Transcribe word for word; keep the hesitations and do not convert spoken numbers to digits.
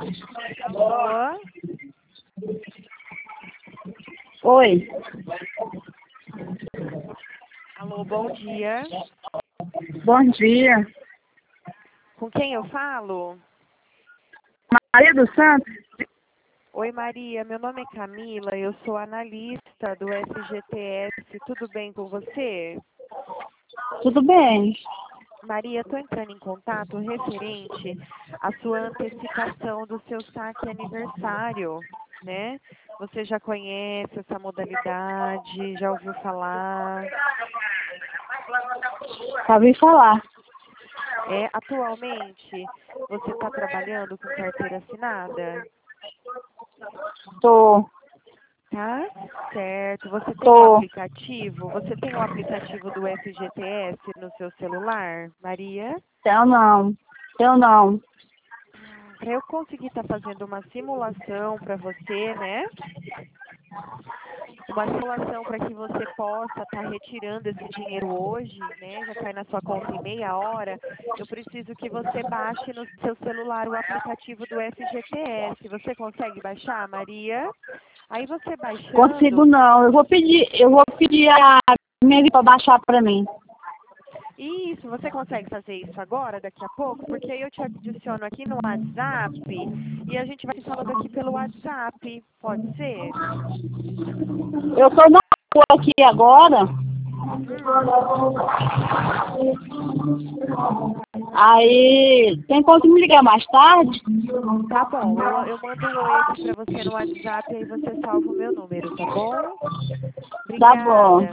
Alô? Oi. Alô, bom dia. Bom dia. Com quem eu falo? Maria do Santos? Oi, Maria. Meu nome é Camila. Eu sou analista do F G T S. Tudo bem com você? Tudo bem. Maria, estou entrando em contato referente à sua antecipação do seu saque aniversário, né? Você já conhece essa modalidade? Já ouviu falar? Já ouvi falar. É, atualmente, você está trabalhando com carteira assinada? Tô. Tá certo. Você tem um Tô. aplicativo? Você tem um aplicativo do F G T S no seu celular, Maria? Tenho não. Tenho não. Para eu conseguir estar fazendo uma simulação para você, né? Uma simulação para que você possa estar retirando esse dinheiro hoje, né? Já cai na sua conta em meia hora. Eu preciso que você baixe no seu celular o aplicativo do F G T S. Você consegue baixar, Maria? Aí você Consigo baixando. não. Eu vou pedir, eu vou pedir a minha para baixar para mim. Isso, você consegue fazer isso agora, daqui a pouco? Porque aí eu te adiciono aqui no WhatsApp e a gente vai se falando aqui pelo WhatsApp. Pode ser? Eu tô na rua aqui agora. Hum, Aí, tem como me ligar mais tarde? tá bom. Eu, eu mando um oi aqui pra você no WhatsApp e aí você salva o meu número, tá bom? Tá bom. Obrigada.